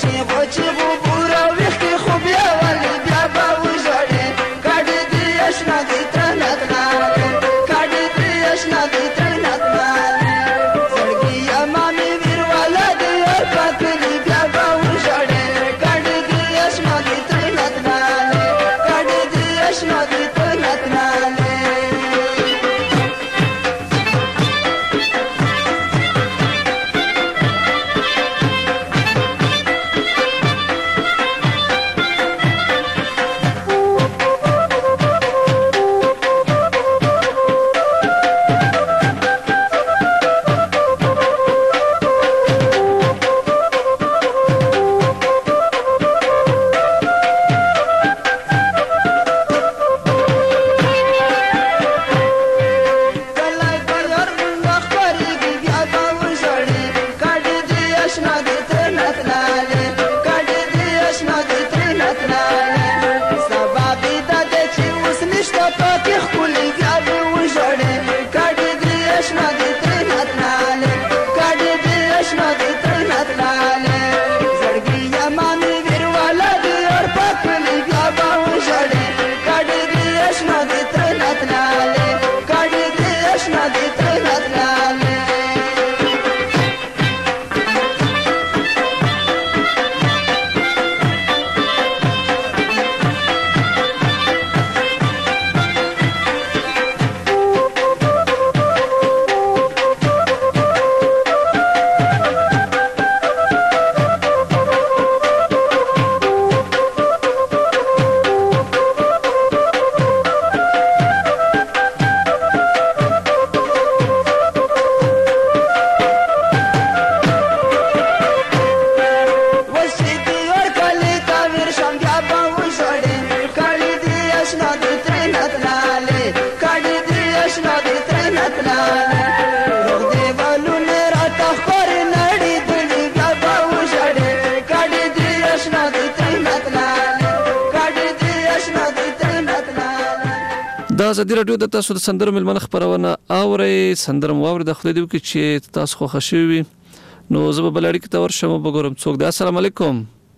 د ازادي رادیو د تاسو د سندرو ملمنه خبرونه اوري سندرم واوري د خپل دی چې تاسو خو خوشوي نو زه به بلړی کې تور شم وګورم څوک دی. السلام علیکم.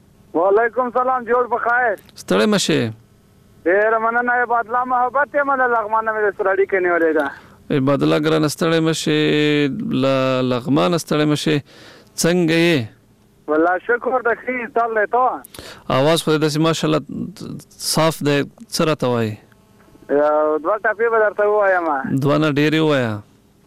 وعلیکم سلام جوړ بخیر. ستړی مشه. ډیر مننه عبادت الله محبت مله لغمانه مې سړی کې نه ورېدا. عبادت الله ګران ستړی مشه لغمان ستړی مشه څنګه یې؟ والله شکر د خیر تعالی ته. आवाज په داسې ماشاءالله صاف دی سره ته وای. دوه ټاپې به درته ووایم. دوه نه ډېرې ووایه.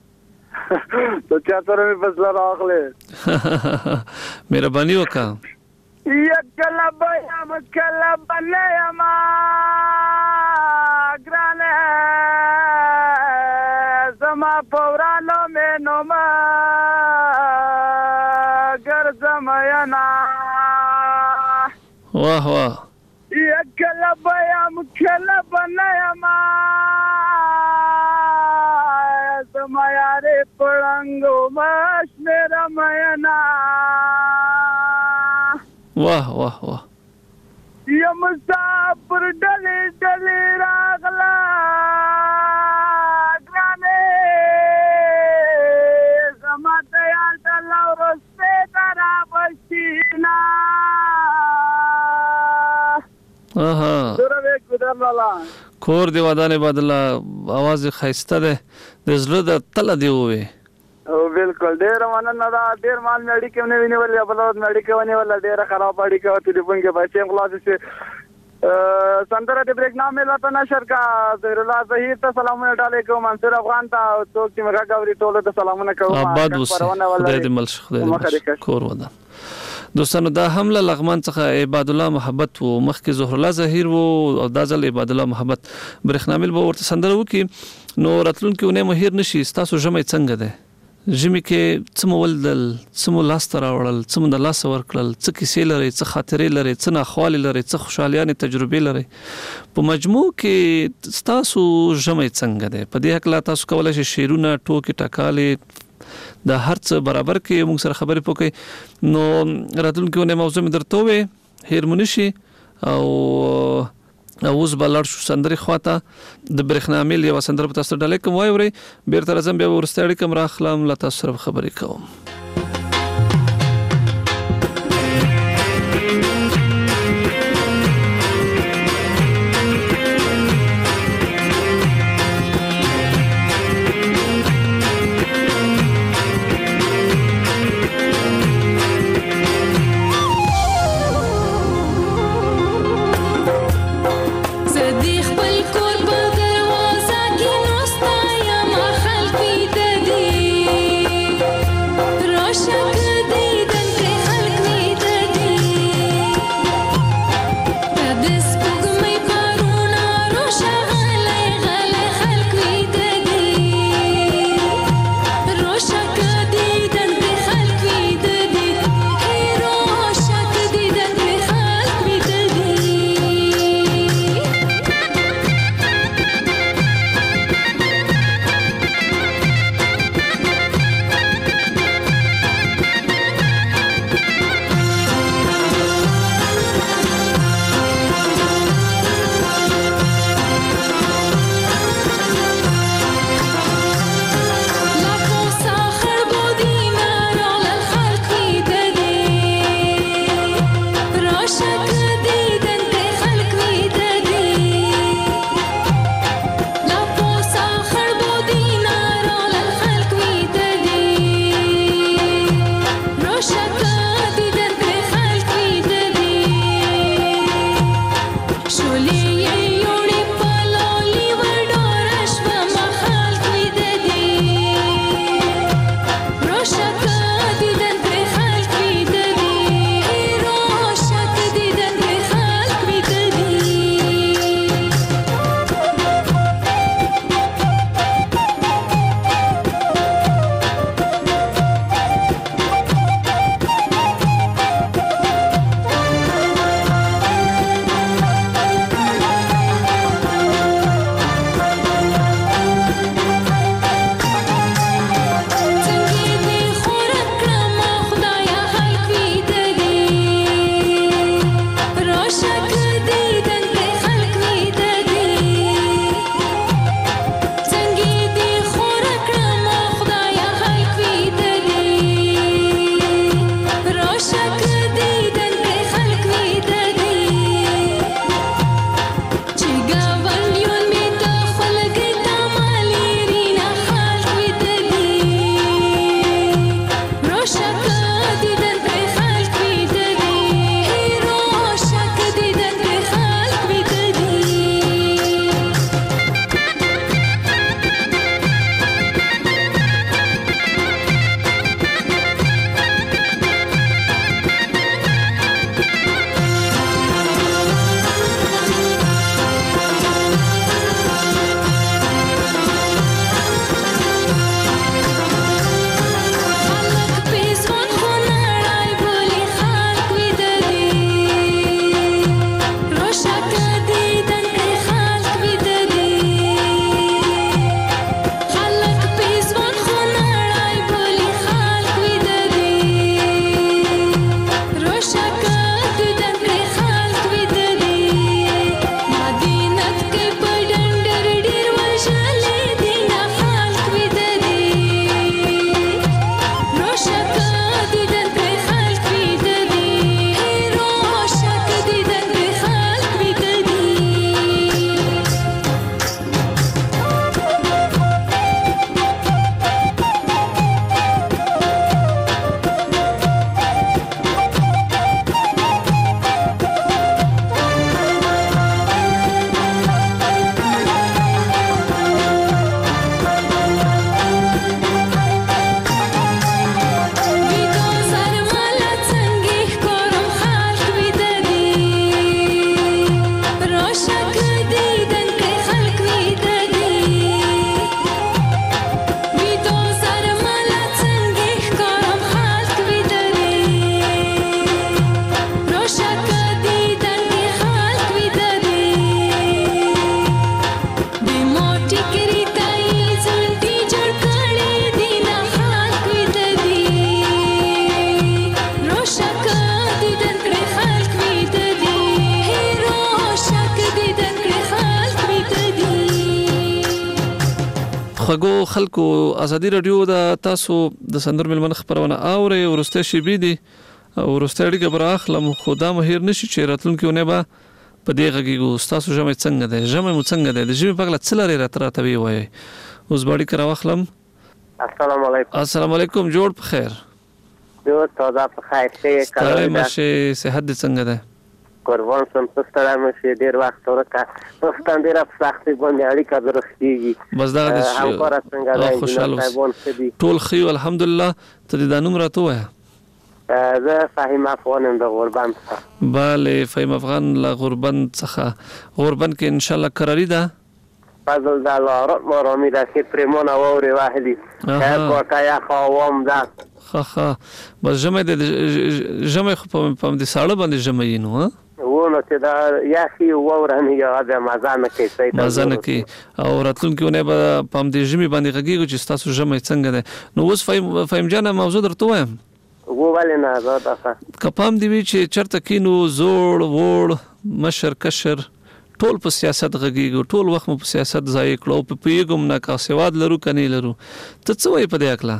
ته چا سره مې فیصله راغلې. مهرباني وکړه. یک کله به یم کله به نه یم ګرانې زما په ورانو مې نومه ګرځم ینا. واه واه. یک کله به یم کله به نه یم زما یارې پړنګو مشمېرم ینا. واه واه واه. یم مسافر ډلې ډلې راغله ګرانې زما ته یاد ډله ورسې ته رابشینا. کور دی ودان عبادت الله आवाज خیسته ده د زړه د تله دی وې. او بالکل ډیر مننه دا ډیر مال مېډی کې نه ویني بل مېډی کې ونی ول ډیر خراب اړي کې ټلیفون کې بچي خلاص شي سندره د بریک نام ملا ته نشر کا زهر الله زهیر ته سلامونه ډالې کوم منصور افغان ته څوک چې مرګ غوړي ټول ته سلامونه کوم. آباد وس خدای دې مل خدای کور ودان. دوستانو دا حمله لغمان څخه عبادت الله محبت وو مخکې زهر الله زهیر وو او دا ځل عبادت الله محبت برېښنامل به ورته سندره وکي نو راتلونکي ونه مهیر نشي تاسو ژمې څنګه ده ژمې کې څه مول دل څه مو لاس ته راوړل څه مو د لاس ورکړل څه کیسې لري څه خاطرې لري څه ناخوالې لري څه خوشحالیانې تجربې لري په مجموع کې تاسو ژمې څنګه ده په دې حق لا تاسو کولای شئ شعرونه ټوکې ټکالې د هر څه برابر کې موږ سره خبرې پوکې نو راتلونکي ونه موضوع مې درته وې هیر منشي او اوس بلار شو سندري خواته د برېښنامل یو سندره په تاسو ډالې کوم وایوري بیرته راځم بیا ورستړی کوم راخلم لا تاسو سره خبرې کوم. خوږو خلکو ازادي رادیو د تاسو د سندرو ملمن خبرونه اوري ورسته شي بي دي ورسته اړیکه بر اخلم خو دا مهیر نشي چې راتلونکي ونه به په دې غږیږو تاسو ژمه څنګه ده ژمه مو څنګه ده د ژمه په اړه څه لري راته وی وای اوس باندې کرا واخلم. السلام علیکم. السلام علیکم. جوړ په خیر. جوړ تازه په خیر شه کله مشه صحت دې څنګه ده؟ قربان سم ستړی مشه ډیر وخت ورکه پښتون ډیر په سختي باندې اړیکه درستيږي بس دا د خوشاله ټول خيو الحمدلله ته د دانوم راته وای زه فهیم افغان د غربند bale فهیم افغان لا غربند څخه غربند کې ان شاء الله قراری ده فضل د الله رحمه ده چې پرمونه ووري واهلي کوکایا خوام ده خا بس جمع خو په دې ساړه باندې جمع نو ها ونه چې دا یاخي وورانه یا د مازانه کې مازانه کې او راتلونکي به په دې جمع باندې غږیږي چې تاسو جمع څنګه ده نو اوس فهم جانه موضوع درته وایم ووالنه دا کپام دی چې چرته کینو زوړ وړ مشر کشر ټول په سیاست غږیږي ټول وخت په سیاست ځای کړو په پیګم نه کا سواد لرو کني لرو ته څه وای په دې اکلا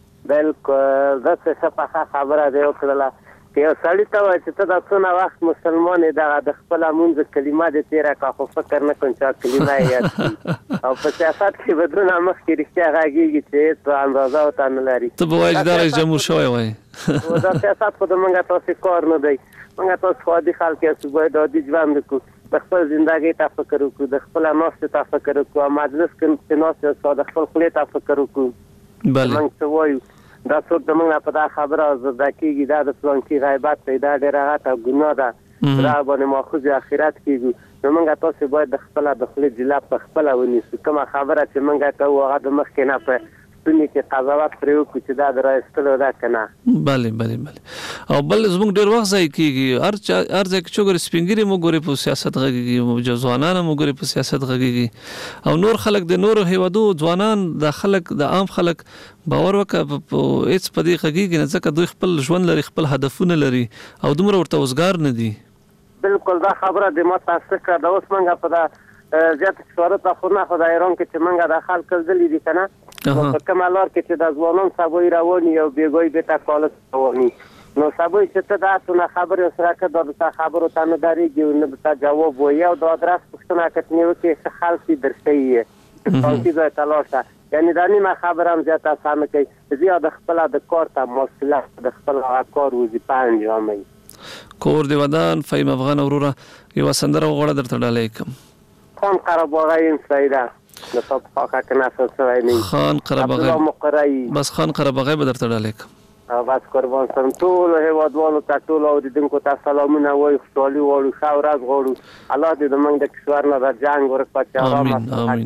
بالکل دا څه په خبره دی او کړه یو سړی ته وایي چې ته د څونه وخت مسلمان دی د خپل مونږ کلمه دې تیرا کا خو فکر نه کوم چې کلمه یې او په سیاست کې بدون مخ کې رښتیا راګیږي چې ته اندازه او تن لري ته به وایي دا جمهور شوی وای او دا سیاست خو د مونږ تاسو کار نه دی مونږ تاسو خو د خلک چې باید د ژوند کو د خپل ژوندۍ ته فکر وکړو د خپل ناست ته فکر وکړو مجلس کې ناست د خپل خپل ته فکر وکړو بله مونږ څه وایو دا څوک د موږ په دا خبره زده کېږي دا د پلانکي غیبت دی دا ډېره غټه ګناه ده دا باندې ماخوذ آخرت کېږو نو موږ تاسو باید د خپله د خولې جلاب په خپله ونیسو کومه خبره چې موږ کوو هغه د مخکې نه په ستوني کې قضاوت پرې وکړو چې دا د رایستلو ده که نه بله او بل زموږ ډېر وخت ځای کېږي هر ځای کې چې وګورې سپین ږیري مو ګورې په سیاست غږېږي ځوانان مو ګورې په سیاست غږېږي او نور خلک د نورو هیوادو ځوانان د خلک د عام خلک باور وکړه په هېڅ په دې غږېږي نه ځکه دوی خپل ژوند لري خپل هدفونه لري او دومره ورته اوزګار نه دي بالکل دا خبره د ما تاسو کړه دا اوس موږ په دا زیات شورت خو نه خو د ایران کې چې موږ د خلک ځلې دي کنه په کومه لار کې چې د ځوانان سبوي رواني او بیګوي به تا کال رواني نو سبوي چې ته دا څونه خبره سره کړه دا خبرو ته نه داريږي نو ته جواب وایي او دا درس پښتنه کتنی وکي چې خلک درته یې تاسو دا تلاشه یعنی دا نیمه خبره هم زیات اسانه کوي زیات خپل د کار ته مسله د خپل کار وظیفه انجاموي کور دی ودان فهم افغان اوروره یو سندره وغوړه درته ډالې کوم خان قرباغی سیدا نو په پاکه کنه سوي نه خان قرباغی بس خان قرباغی به درته ډالې کوم بس قربان سم ټول هیوادوالو ته ټول اوریدونکو ته سلامونه وایو خوشالي غواړو ښه ورځ غواړو الله دې زموږ د کشور نه د جنګ ورکړي امين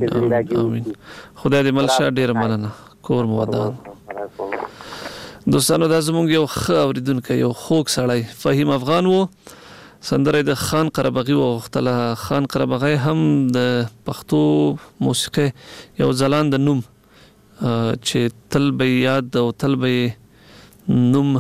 خدای دې ملشه ډیر مننه کور مو ودان دوستانو دا زموږ یو ښه اوریدونکی یو خوږ سړی فهیم افغان وو سندره د خان قرباغی وغوښتله خان قرباغی هم د پښتو موسیقي یو ځلانده نوم چې تل به یاد او تل به نوم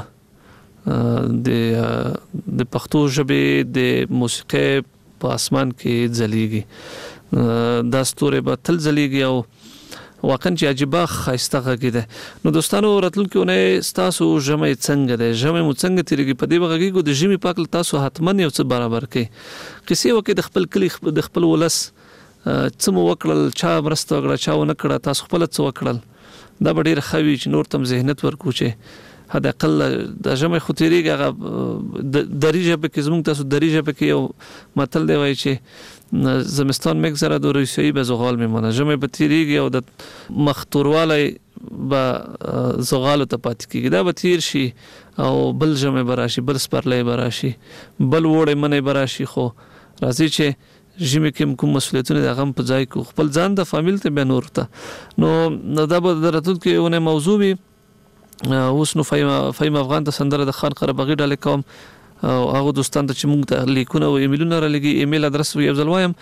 د پښتو ژبې د موسیقي په اسمان کې ځلیږي دا ستوری به تل ځلیږي او واقعا چې عجیبه ښایسته غږی ده نو دوستانو راتلونکي اونۍ ستاسو ژمی څنګه ده ژمی مو څنګه تیریږي په دې به غږیږو د ژمي پاک تاسو حتما یو څه برابر کړئ قصې وکړئ د خپل کلي د خپل ولس څه مو وکړل چا مرسته وکړه چا ونه کړه تاسو خپل څه وکړل دا به ډېر ښه وي چې نور تم ذهنیت ورکړو چې حداقل د ژمی خو تیریږي هغه دري ژبه کې زموږ تاسو دري ژبه کې یو متل دی وایي چې زمستان میگذره و روسیایی به زغال میمانه ژمی به تیریږي او د مخ توروالی به زغالو ته پاتې کېږي دا به تیر شي او بل ژمی به راشي بل سپرلی به راشي بل وړی منی به راشي خو راځي چې ژمي کې کوم مسؤلیتونه د هغه په ځای کو خپل ځان د فامیل ته بیا نور ته نو دا به د راتلونکي اونۍ موضوع وي اوس نو فهیم افغان ته سندره د خان قرباغی ډالې کوم او هغه دوستان ته چې موږ ته لیکونه او ایمیلونه را لګي ایمیل ادرس یو ځل وایم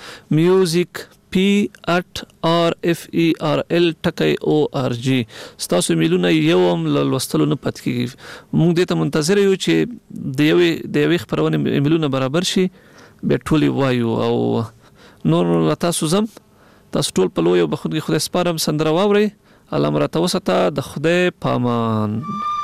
music@referl.org تاسو ایمیلونه یو هم لوستلو نه پات کیږي موږ دې ته منتظر یو چې د یوې خبرونه ایمیلونه برابر شي به ټولي وایو او نور تاسو زم تاسو ټول په لوی او بخښونکي خدای سپارم. سندره واورئ. الله مو راته وساته. د خدای پامان.